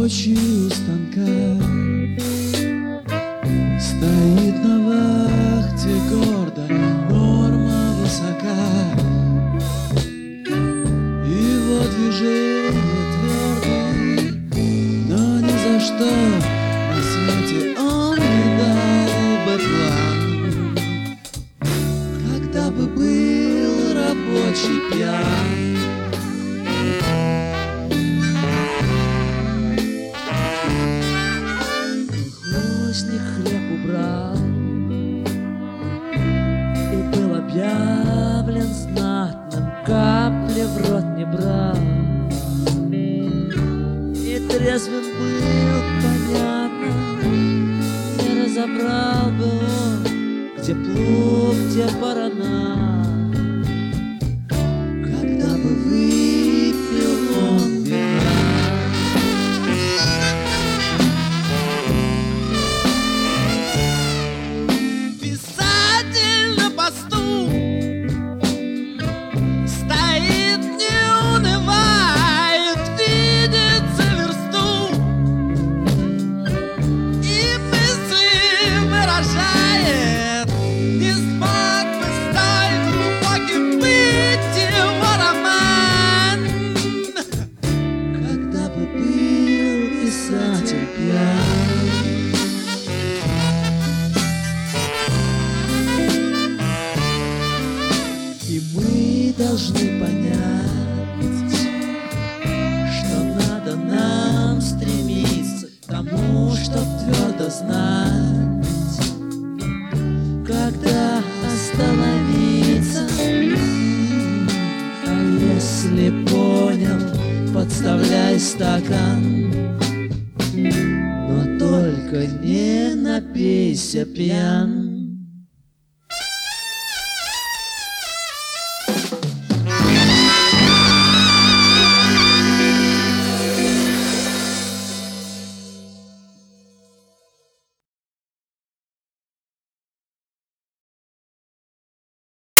рабочий у станка стоит на вахте гордо, норма высока. Его движение твердые, но ни за что на свете он не дал бы план. Когда бы был рабочий пьян, колхозник хлеб убрал и был объявлен знатным, капли в рот не брал. И трезвым был, понятно, не разобрал бы он, где плуг, где барана. Когда бы выпил он вина, писатель на посту стоит, не унывает, видит за версту и мысли выражает. Не смог бы стать глубоким быть его роман. Когда бы был писатель пьян. И мы должны понять, что надо нам стремиться к тому, чтоб твердо знать, когда остановиться. А если понял, подставляй стакан, но только не напейся пьян.